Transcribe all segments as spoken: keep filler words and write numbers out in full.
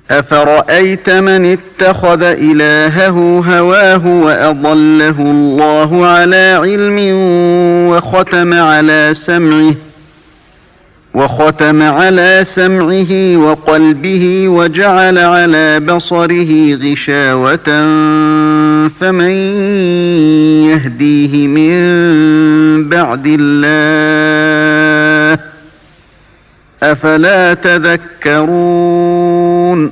أفرأيت من اتخذ إلهه هواه وأضله الله على علم وختم على سمعه وختم على سمعه وقلبه وجعل على بصره غشاوة فمن يهديه من بعد الله أفلا تذكرون.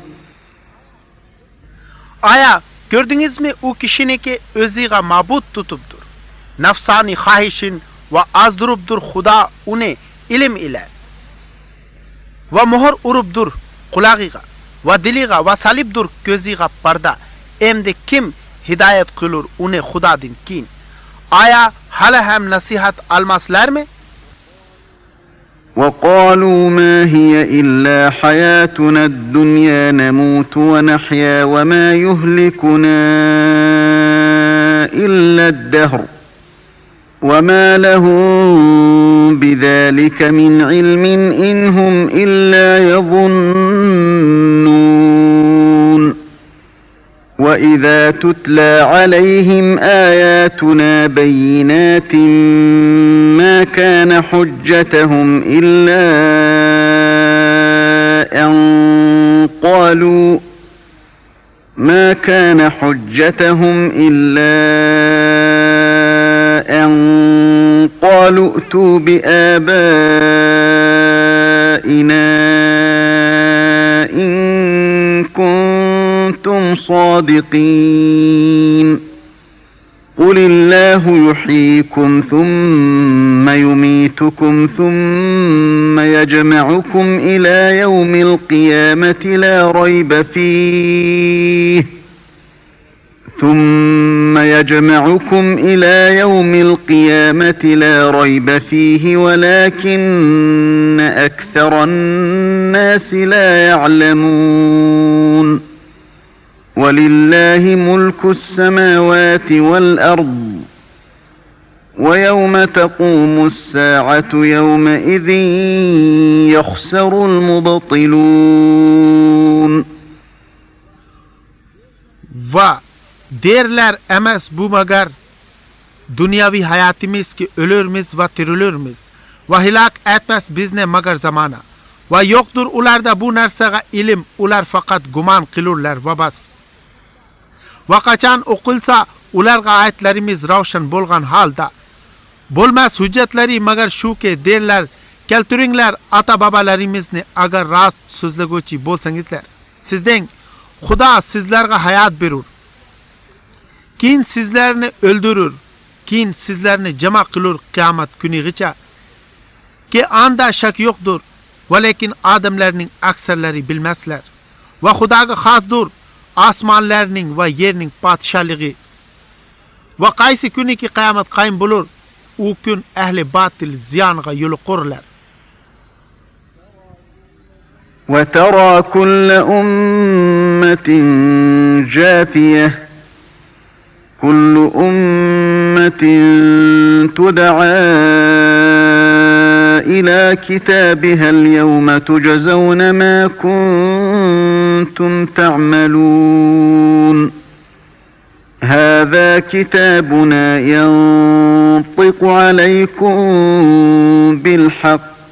Aya gördünüz mü o kişini ki özüge mabut tutupdur. Nafsani khahişin ve azdurupdur Huda une ilim ile. Ve muhur urupdur kulağıga ve diliga ve salipdur gözüge parda. Emde kim hidayet kılır une Huda din kin. Aya hala hem nasihat almaslar mı? وقالوا ما هي إلا حياتنا الدنيا نموت ونحيا وما يهلكنا إلا الدهر وما لهم بذلك من علم إن هم إلا يظنون. وإذا تتلى عليهم آياتنا بينات ما كان حجتهم إلا أن قالوا ما كان حجتهم إلا أن قالوا ائتوا بآبائنا إن كنتم صادقين. قل الله يحييكم ثم يميتكم ثم يجمعكم إلى يوم القيامة لا ريب فيه ثم يجمعكم إلى يوم القيامة لا ريب فيه ولكن أكثر الناس لا يعلمون. ولله ملك السماوات والأرض ويوم تقوم الساعة يومئذ يخسر المبطلون. Va derler emes bu magar dünyavi hayatimiz ki ölürmiz ve tirilürmiz ve hilak etmez bizne magar zamana ve yoktur ularda bu narsaga ilim ular fakat guman kılurlar ve bas. Ve kaçan okulsa ularga ayetlerimiz ravşan bolgan halda bolmaz hüccetleri magar şu ke derler keltüringler ata babalarimizni agar rast sözlegoçi bolsangizler sizden Huda sizlerge hayat berur. Kin sizlerini öldürür. Kin sizlerini cema kılır kıyamet günü geçe. Ki anda şak yoktur. Velakin adamlarının akserleri bilmezler. Ve Hudaga hasdur asmanlarının ve yerinin padişahlığı. Ve kaysi günü ki kıyamet kayım bulur. O gün ehli batil ziyanga yolu kururlar. وترى كل أمة جاثية كل أمة تدعى إلى كتابها اليوم تجزون ما كنتم تعملون. هذا كتابنا ينطق عليكم بالحق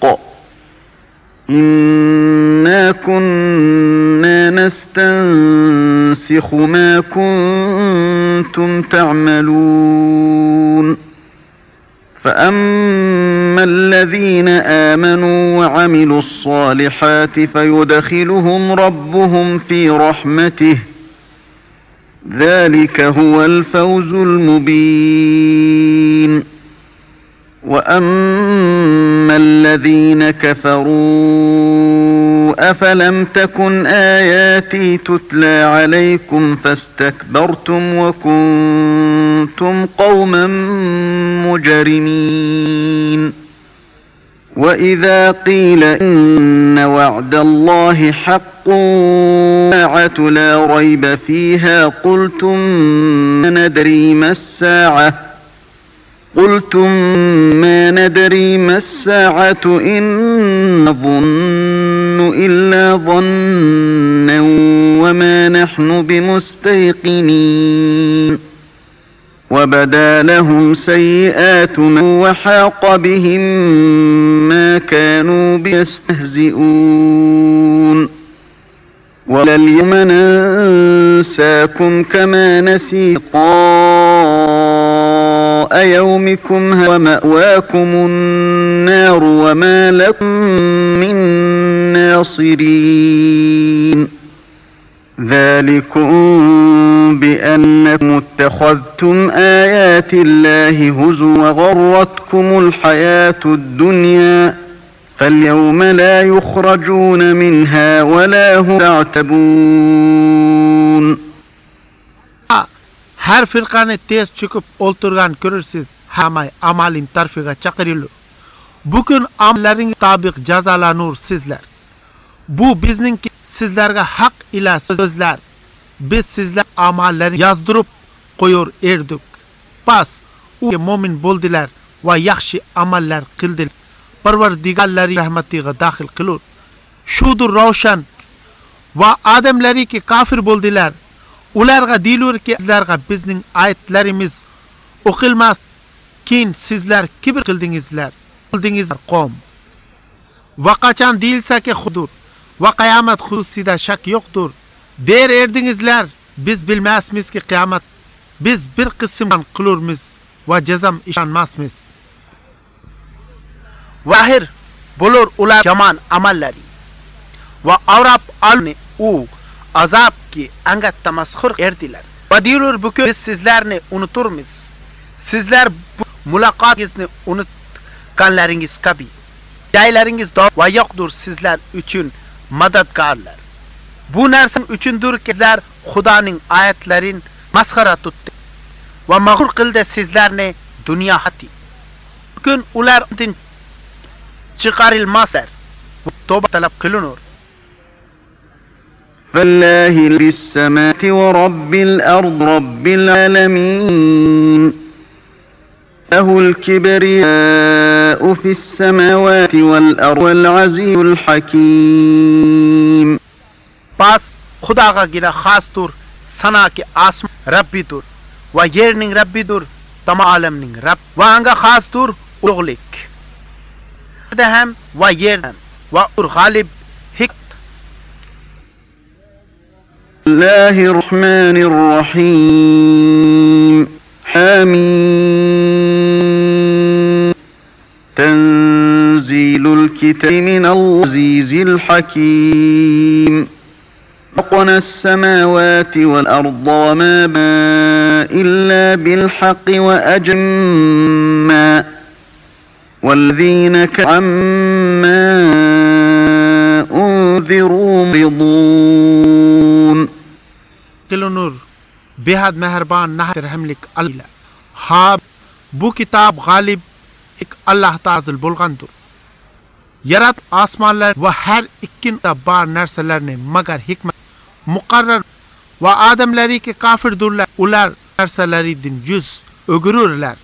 إنا كنا نستنسخ ما كنتم تعملون. فأما الذين آمنوا وعملوا الصالحات فيدخلهم ربهم في رحمته ذلك هو الفوز المبين. وأما الذين كفروا أفلم تكن آياتي تتلى عليكم فاستكبرتم وكنتم قوما مجرمين. وإذا قيل إن وعد الله حق والساعة لا ريب فيها قلتم ما ندري ما الساعة قلتم ما ندري ما الساعة إن نظن إلا ظنا وما نحن بمستيقنين وبدا لهم سيئات ما وحاق بهم ما كانوا بيستهزئون ولليوم ننساكم كما نسي لقاء يومكم ومأواكم النار وما لكم من ناصرين ذلكم بأنكم اتخذتم آيات الله هزوا وغرتكم الحياة الدنيا فاليوم لا يخرجون منها ولا هم يعتبون. Her firqani tez çıkıp olturgan görürsüz. Hamay amalin tarfiga çakırılır. Bugün amallerin tabik cazalanır sizler. Bu bizninki sizlerge hak ile sözler. Biz sizler amallerini yazdırıp koyur erdik. Bas u momin boldiler ve yaxshi amallar kıldiler. Parvardigarlari rahmatiga daxil qilur. Shudur ravshan va odamlari ki kafir boldilar. Ularga dilur ki sizlarga bizning ayetlarimiz o'qilmas. Keyin sizlar kibr qildingizlar. Qildingizlar qom. Va qachon deyilsa ki xudur va qiyomat xusida shak yo'qdir. Der erdingizlar. Biz bilmasmiz ki qiyomat biz bir qismdan qilurmiz va jazam ishonmasmiz. Vahir bulur ular yaman amallari va avrab alni u azab ki anga tamasxur erdilar. Va dilur bugün biz sizlarni unuturmiz. Sizlar bu muloqotingizni unutganlaringiz kabi. Joylaringiz va yo'qdir sizlar uchun madadkorlar. Bu narsa uchundir ki sizlar Xudoning oyatlarini masxara tutdi va mag'rur qildi sizlarni dunyo hati. Bugün ular çıkarılmazlar. Tövbe talep kılınır. فالله للسماء ورب الأرض رب العالمين له الكبرياء في السماوات والأرض والعزيز الحكيم. Bas Xudaga gina xastur, sana ki asm Rabbidur ve yerning Rabbidur, tamam alemning Rabb ve anga xastur ulug'lik. Hem ve yerden ve ur galib hik. Bismillahirrahmanirrahim. Hamim. Tenzilul kitabi minal azizil hakim. خلقنا السماوات والأرض وما بنا إلا بالحق وأجمع والذين عما أنذروا معرضون. Kılınır behad meherban nahir rahimlik Allah. Ha bu kitap galib ik Allah Ta'ala bulgandır. Yarat asmanlar ve her ikkin bar narsalarni magar hikmet muqarrar ve adamları ki kafirdirler ular narsalardan yüz ögürürler.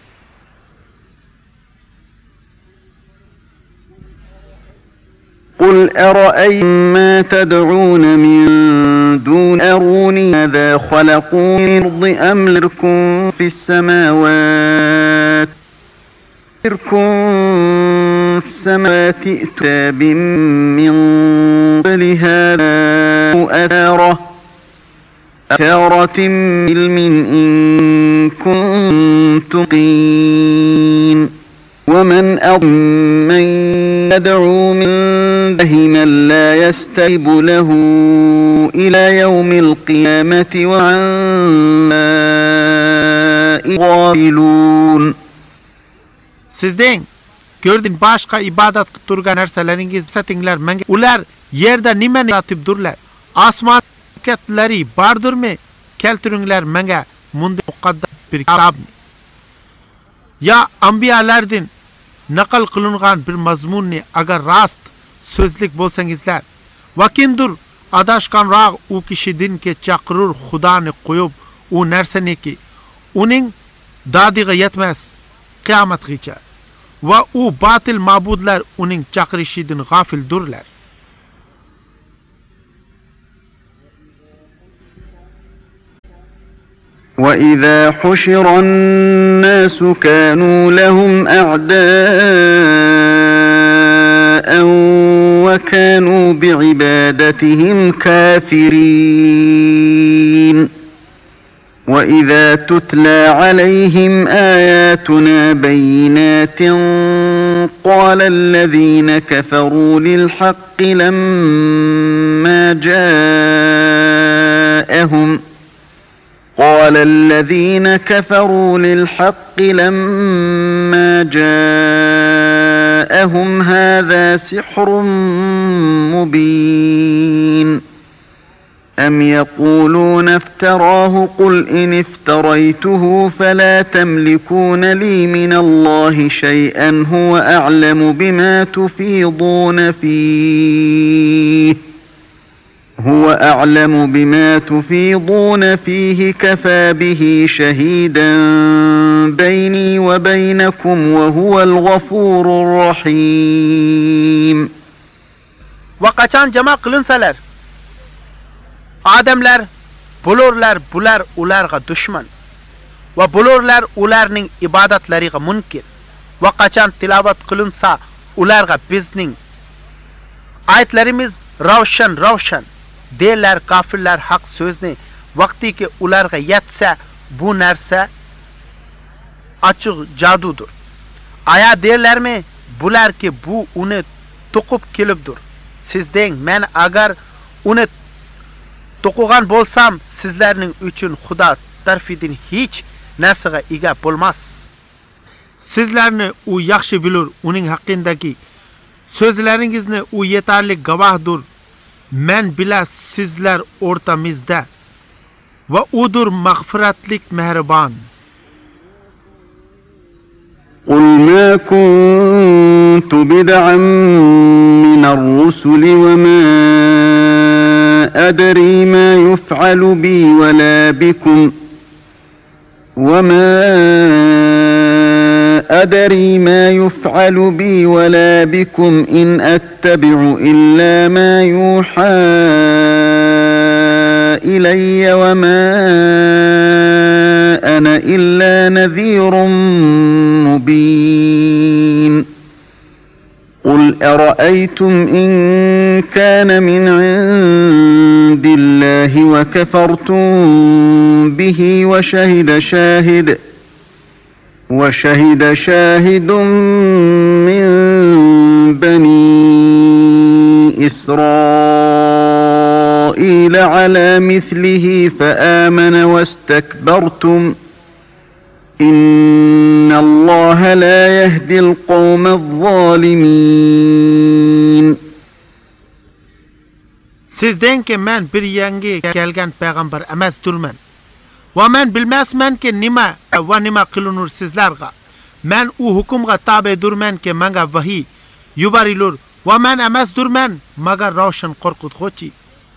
قل أرأيتم ما تدعون من دون أروني ماذا خلقوا من الأرض أم لكم في السماوات لكم في السماوات كتاب من قبل هذا أثارة أثارة علم إن كنتم قين ومن أضل من يدعو من دونه من لا يستجيب له إلى يوم القيامة وعن غافلون. Sizden gördüm başka ibadet turgan narsalarınız satinglar menge ular yerde nimeni yatıp durlar. Asman ketleri bardır mı? Keltiringler menge mundu muqaddas bir kitab. Ya ambiyalardan nakal kılıngan bir mazmunni agar rast sözlük bolsangizlar. Vakimdur adashkan rağ u kişidin ke çakırır Xudani koyup u narsani ki uning dadiga yetmez qiyomatgacha va u batil ma'budlar uning chaqirishidan g'afildurlar. وإذا حشر الناس كانوا لهم أعداء وكانوا بعبادتهم كافرين وإذا تتلى عليهم آياتنا بينات قال الذين كفروا للحق لما جاءهم قال الذين كفروا للحق لما جاءهم هذا سحر مبين أم يقولون افتراه قل إن افتريته فلا تملكون لي من الله شيئا هو أعلم بما تفيضون فيه هو أعلم بما تفيضون فيه كفى به شهيدا بيني وبينكم وهو الغفور الرحيم. Vaqaçan jama qılınsalar Adamlar bulurlar bular ularga düşman va bulurlar ularning ibodatlariga munkir va qachon tilovat qilinsa ularga bizning oyatlarimiz ravshan ravshan deylar kafirlar haq so'zni vaqtiki ularga yetsa bu narsa ochiq jadudur. Aya deylarmi bular ki bu uni to'qib kelibdir. Siz deng men agar uni to'qigan bo'lsam sizlarning uchun Xudo tarafidan hech narsaga ega bo'lmas. Sizlarni u yaxshi bilur, uning haqqindagi so'zlaringizni u yetarli gavohdir. Men bila sizlar o'rtamizda va udur mag'firatlik mehribon. قل ما كنت بدعا من الرسل وما أدري ما يفعل بي ولا بكم وما أدري ما يفعل بي ولا بكم إن أتبع إلا ما يوحى إلي وما أنا إلا نذير مبين. قل أرأيتم إن كان من عند الله وكفرتم به وشهد شاهد وشهد شاهد من بني إسرائيل على مثله فآمن واستكبرتم إن الله لا يهدي القوم الظالمين. Sizden ki men bir yangi kelgan payg'ambar emasdirman. Va men bilmasman ki nima va nima qilinur sizlarga. Men u hukmga tabedirman ki menga vahiy yuborilur va men emasdirman magar ravshan qo'rqituvchi.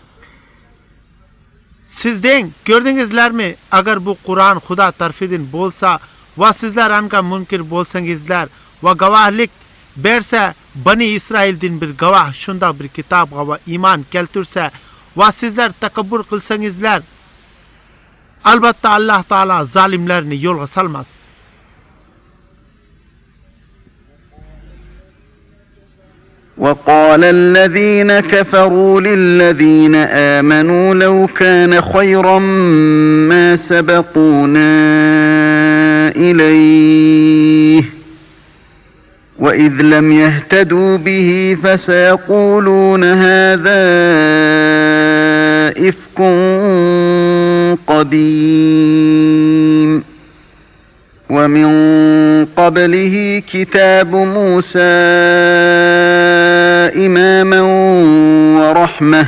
Sizden gördingizlarmi agar bu Qur'on Xudo tarafidan bo'lsa va sizlar anga munkir bo'lsangizlar va gavohlik bersa Bani İsrail'din bir gavoh shunda bir kitobga va iymon keltirsa va sizlar takabbur qilsangizlar albatta Alloh taolo zolimlarni yo'lga solmas. وقال الذين كفروا للذين آمنوا لو كان خيرا ما سبقونا إليه وإذ لم يهتدوا به فسيقولون هذا إفك قديم ومن قبله كتاب موسى إماما ورحمة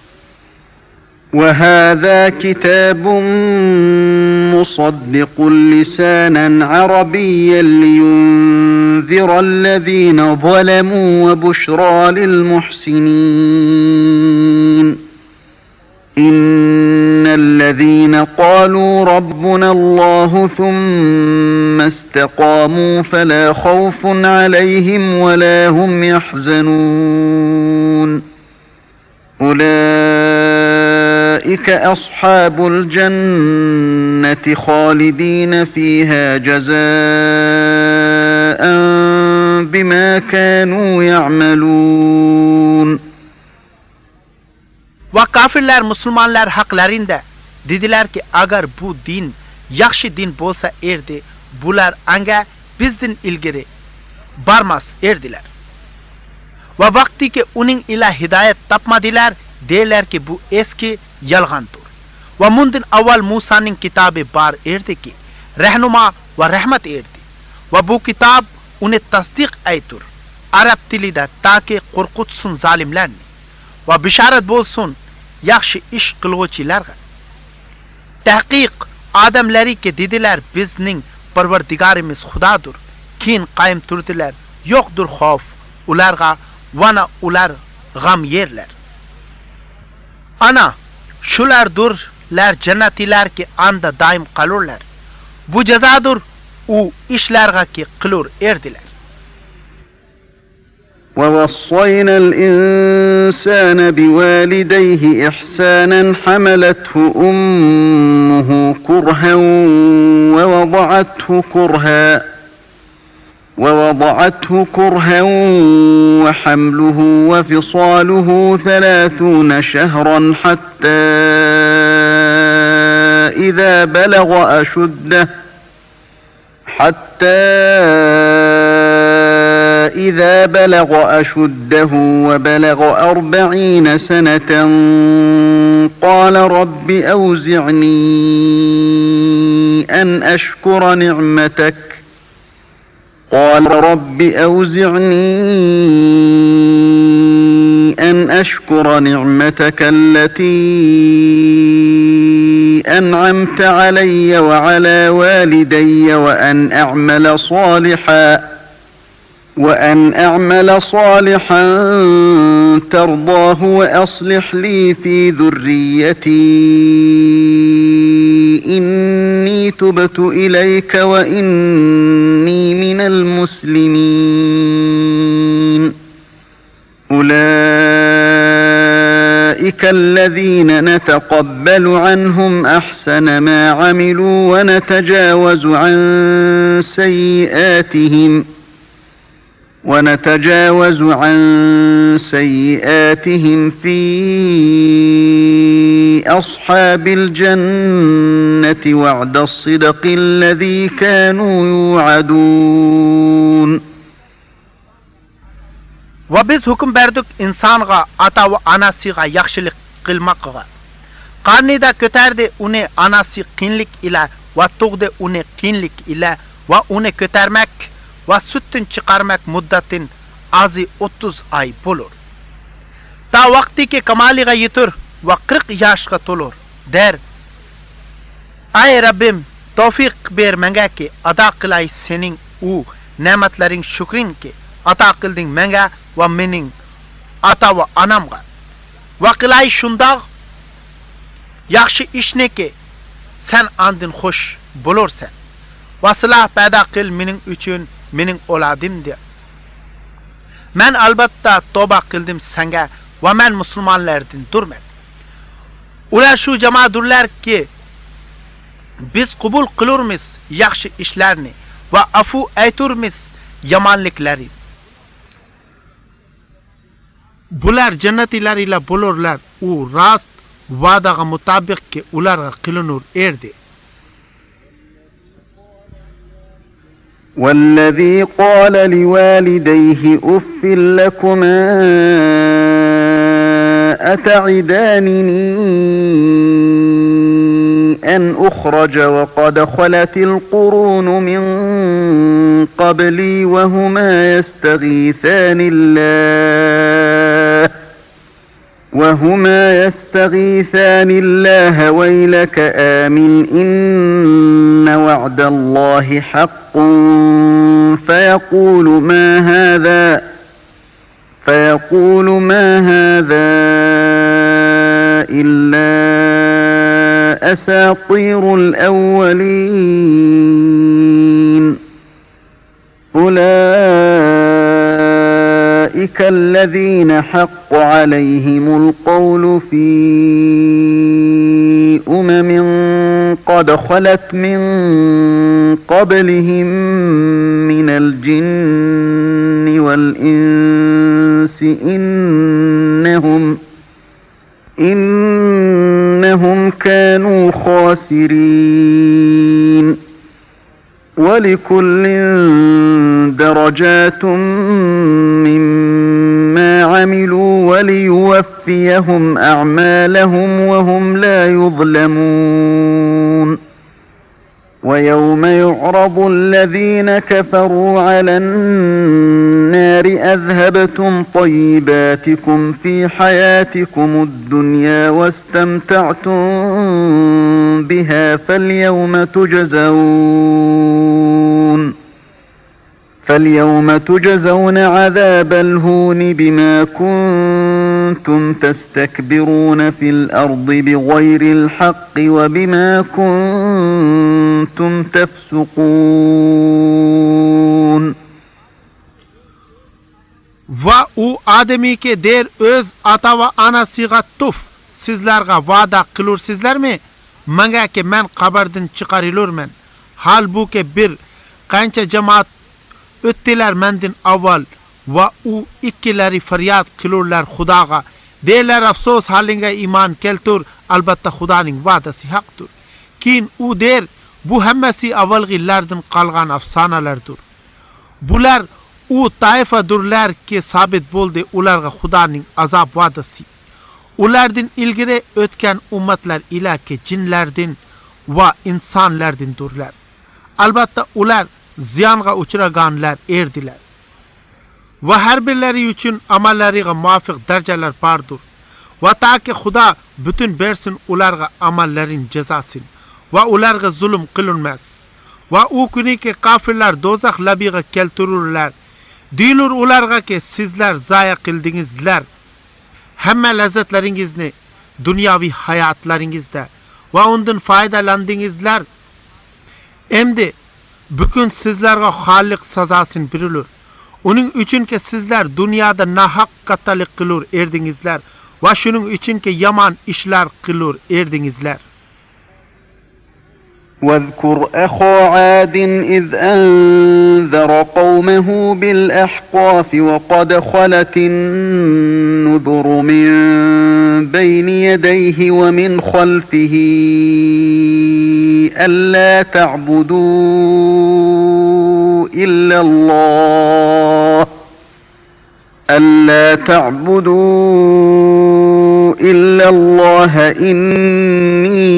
وهذا كتاب مصدق لسانا عربيا لينذر الذين ظلموا وبشرى للمحسنين. إن الذين قالوا ربنا الله ثم استقاموا فلا خوف عليهم ولا هم يحزنون. أولئك أولئك أصحاب الجنة خالدين فيها جزاء بما كانوا يعملون. Va kafirler Müslümanlar haklarında dediler ki agar bu din yaxshi din bo'lsa erdi bular anga bizdan ilgari barmas erdilar. Va vaqtiki uning ila hidayat topmadilar deylar ki bu eski yolg'ondir. Va mundan avval Musaning kitobi bor erdi ki rahnuma va rahmat erdi. Va bu kitob uni tasdiq aytur arab tilida taki qo'rqitsin zolimlarni va bishorat bo'lsin yaxshi ish qiluvchilarga. Tahqiq odamlari ki dedilar bizning Parvardigorimiz Xudodir. Keyin qayim turdilar yo'qdir xavf ularga vana ular g'am yerlar. Ana shulardirlar jannatilar ki anda doim qolurlar. Bu jazodir u ishlarga ki qilur erdilar. ووصينا الإنسان بوالديه إحسانا حملته أمه كرها ووضعته كرها ووضعته كرها وحمله وفصاله ثلاثون شهرا حتى إذا بلغ أشده حتى إذا بلغ أشده وبلغ أربعين سنة قال رب أوزعني أن أشكر نعمتك قال رب أوزعني أن أشكر نعمتك التي أنعمت علي وعلى والدي وأن أعمل صالحا وأن أعمل صالحا ترضاه وأصلح لي في ذريتي إني تبت إليك وإني من المسلمين. أولئك الذين نتقبل عنهم أحسن ما عملوا ونتجاوز عن سيئاتهم ونتجاوز عن سيئاتهم في أصحاب الجنة وعد الصدق الذي كانوا يوعدون. Va biz hukm berdik insonga ata va onasiga yaxshilik qilmoqqa. Qarnida ko'tardi uni onasi qiyinlik ila va tug'di uni qiyinlik ila va uni ko'tarmak va sutdan chiqarmak muddatin azi o'ttiz oy bo'lur. Ta vaqtiki kamoliga yetur va qirq yoshga to'lur. Der ay Rabbim tavfiq ber menga ki ado qilay sening u ne'matlaring shukrinki ato qilding menga va mening ata va onamga. Va qilay shundoq yaxshi ishniki sen andin xush bo'lursan. Va silah paydo qil mening uchun mening oladimdi. Men albatta tavba qildim senga va men musulmonlardan durman. Ular shu jamoadurlar ki biz qabul qilurmiz yaxshi ishlarni va afu ayturmiz yomonliklarni. Bular jannatilar ila bo'lurlar. U rost va'daga mutobiq ki ularga qilinur erdi. والذي قال لوالديه أف لكما أتعدانني أن أخرج وقد خلت القرون من قبلي وهما يستغيثان الله وهما يستغيثان الله ويلك آمن إن وعد الله حق فيقول ما هذا فيقول ما هذا إلا أساطير الأولين أولئك الذين حق عليهم القول في قد خلت من قبلهم من الجن والإنس إنهم إنهم كانوا خاسرين ولكل درجات مما عملوا وليوفيهم أعمالهم وهم لا يظلمون ويوم يعرض الذين كفروا على النار أذهبتم طيباتكم في حياتكم الدنيا واستمتعتم بها فاليوم تجزون فاليوم تجزون عذاب الهون بما كنتم تستكبرون في الأرض بغير الحق وبما كنتم تفسقون. Va u ademi ki der öz ata ve anasıga tuf sizlerge vada kılırsizlermi? Manga ki men kabardın çıkarılırmen. Halbuki bir kança cemaat öttiler mendin avval ve u ikkileri feryat kılırlar Xudaga. Derler afsos halinge iman keltur albatta Xudanın vadası haktır. Kin u der bu hemmesi avvalgilerden kalgan afsanalardır. Bular u taifadurlar ki sabit buldu ularga Xudanın azab vadası. Ulardan ilgiri ötken ummatlar ila ki cinlerden ve insanlardindurlar. Albatta ular ziyanga uçraganlar erdiler. Ve her birleri için amallariga muvafık dereceler vardır. Ve ta ki Xuda bütün bersin ularga amallerin cezasın. Ve ularga zulüm kılınmaz. Ve o günü ki kafirler dozak labiga keltururlar. Dinur ularga ki sizler zaya kıldınızlar. Hemme lezzetleringizni dünyavi hayatlarınızda ve ondan faydalandınızlar. Emdi bugün sizlerge halik sazasın birilir. Onun için ki sizler dünyada nahak katalık kılır erdinizler ve şunun için ki yaman işler kılır erdinizler. وَاذْكُرْ أَخَا عَادٍ إِذْ أَنذَرَ قَوْمَهُ بِالْأَحْقَافِ وَقَدْ خَلَتِ النُّذُرُ مِنْ بَيْنِ يَدَيْهِ وَمِنْ خَلْفِهِ أَلَّا تَعْبُدُوا إِلَّا اللَّهَ أَلَّا تَعْبُدُوا إِلَّا اللَّهَ إِنِّي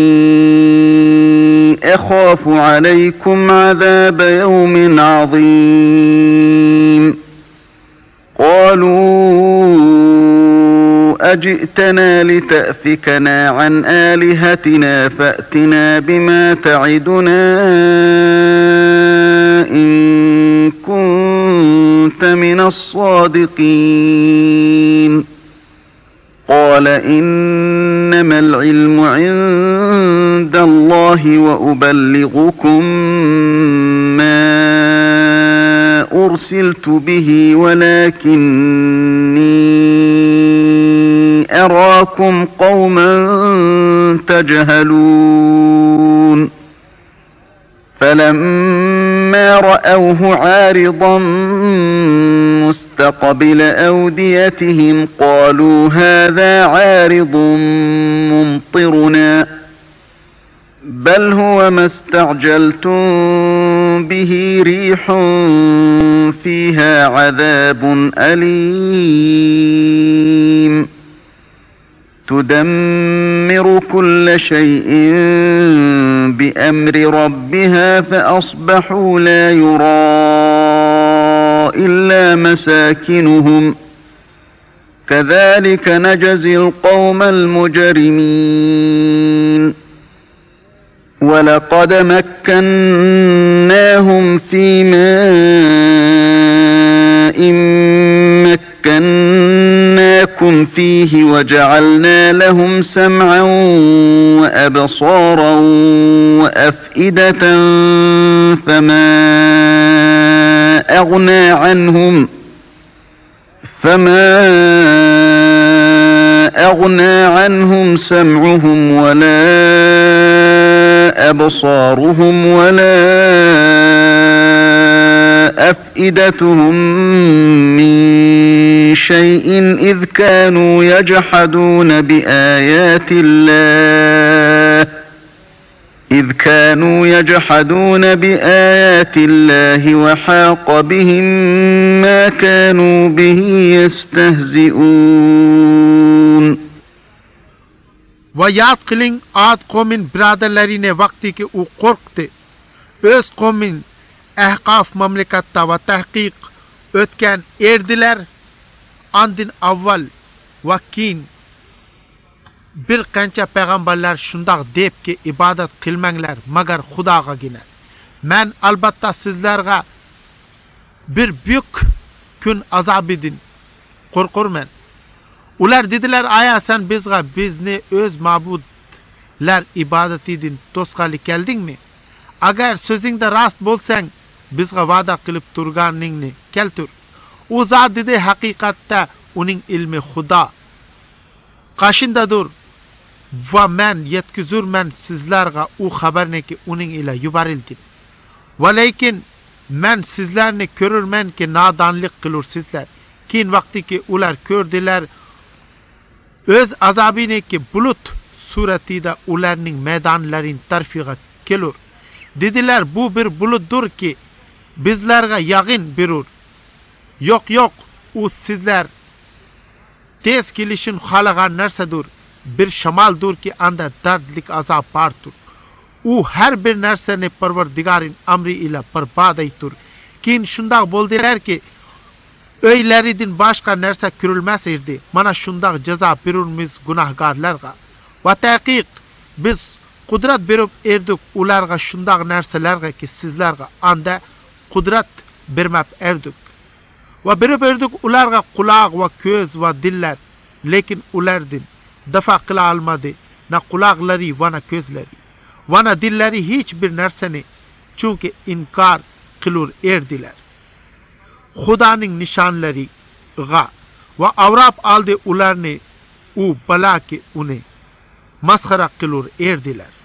أخاف عليكم عذاب يوم عظيم قالوا أجئتنا لتأفكنا عن آلهتنا فأتنا بما تعدنا إن كنت من الصادقين قال إنما العلم عند الله وأبلغكم ما أرسلت به ولكني أراكم قوما تجهلون فلما رأوه عارضا مستقبل أوديتهم قالوا هذا عارض ممطرنا بل هو ما استعجلتم به ريح فيها عذاب أليم تدمر كل شيء بأمر ربها فأصبحوا لا يرى إلا مساكنهم كذلك نجزي القوم المجرمين ولقد مكناهم في ماء مكناكم فيه وجعلنا لهم سمعا وأبصارا وأفئدة فما أغنى عنهم فما أغنى عنهم سمعهم ولا أبصارهم ولا أفئدتهم من شيء إذ كانوا يجحدون بآيات الله إذ كانوا يجحدون بآيات الله وحاق بهم ما كانوا به يستهزئون. Ve yad kılın Ad kavmin biraderlerine vakti ki o korktu. Öz kavmin Ahqaf mamlekatta ve tahqiq ötken erdiler. Andin avval ve kin bir qancha payg'ambarlar shundoq debki ibodat qilmanglar magar Xudoga gina. Men albatta sizlarga bir buyuk kun azob edin qo'rqurman. Ular dedilar, aya sen bizga bizni öz ma'budlar ibodat edin to'sqali keldingmi? Agar so'zingda rost bo'lsang bizga va'da qilib turganingni keltir. U zot dedi, haqiqatda uning ilmi Xudo qashindadir va men yetkazurman sizlarga u xabarniki uning ila yuborildi. Va lekin men sizlarni ko'rurmanki nodonlik qilursizlar. Keyin vaqtiki ular ko'rdilar öz azobiniki bulut suratida ularning maydonlarin tarfiga kelur. Dedilar, bu bir bulutdur ki bizlarga yog'in berur. Yo'q, yo'q, u sizlar tez kelishini xohlagan narsadir. Bir shamoldir ki anda dardlik azob bordir. U har bir narsani Parvardigoring amri ila barbod aytur. Keyin shundoq bo'ldilarki öyleridan boshqa narsa ko'rilmas edi. Mana shundoq jazo berurmiz gunohkorlarga. Va taqiq biz qudrat berib erdik ularga shundoq narsalarga ki sizlarga anda qudrat bermab erdik. Va berib erdik ularga quloq va ko'z va dillar, lekin ulardan dafa qila olmadi na quloqlari va na ko'zlari va na dillari hech bir narsani, chunki inkor qilur erdilar. Xudoning nishonlariga va avrab oldi ularni u balaki uni masxara qilur erdilar.